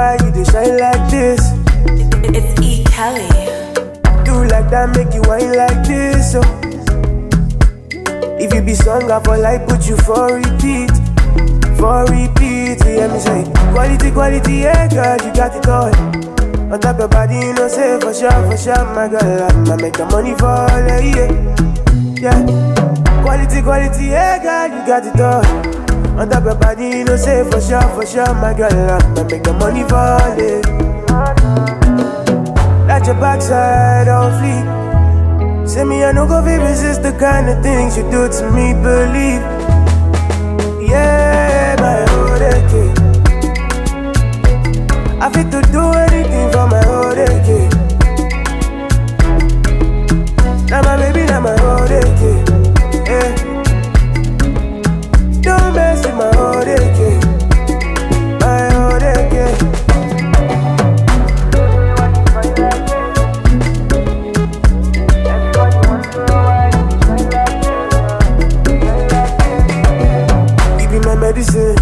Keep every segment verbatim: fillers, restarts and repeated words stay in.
why you dey shine like this? It's E. Kelly. Do like that, make you whine like this, oh. If you be song, I for life, put you for repeat. For repeat, you hear me say quality, quality, yeah, girl, you got it all. On top your body, you know, say for sure, for sure, my girl, I'ma make the money fall, yeah, yeah. Quality, quality, yeah, girl, you got it all. On top your body, you know, say for sure, for sure, my girl, I'ma make the money fall, yeah. Let your backside on fleek. Say me, I no go fit resist the kind of things you do to me, believe. Yeah, my old kid. I fit to do anything for my old kid. Now my baby, now my old kid. Yeah. Don't mess with my old kid. My old kid. Medicine.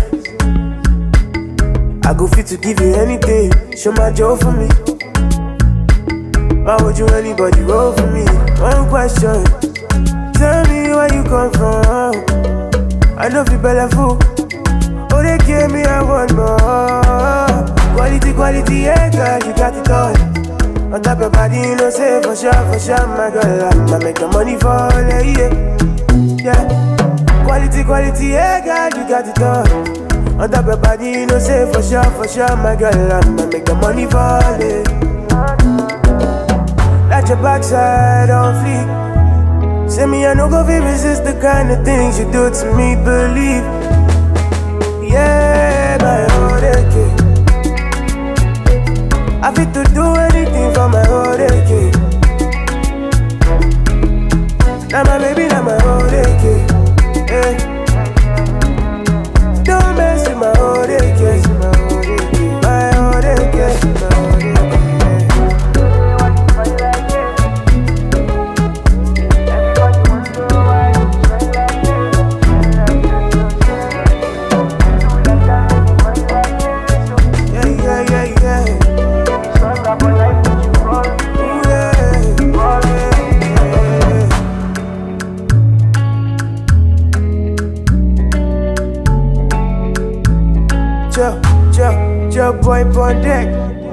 I go fit to give you anything. Show my joy for me. Why would you anybody roll for me? One question. Tell me where you come from. I know you better fool. Oh, they gave me I want more. Quality, quality, yeah, girl, you got it all. On top your body, you know, say for sure, for sure, my girl, I'ma make the money fall, yeah, yeah. Quality, quality, yeah, girl, you got it all. On top your body, you know, say for sure, for sure, my girl, I'ma make the money fall, yeah. Let your backside on fleek. Say me, I no go fit resist the kind of things you do to me, believe. Yeah, my old kid. I fit to do anything for my old kid. Now my baby, now my old kid. Yeah. Don't mess with my old age, my old age, my old age. Yeah, yeah, yeah, yeah. Joe, Joe, Joe boy on deck.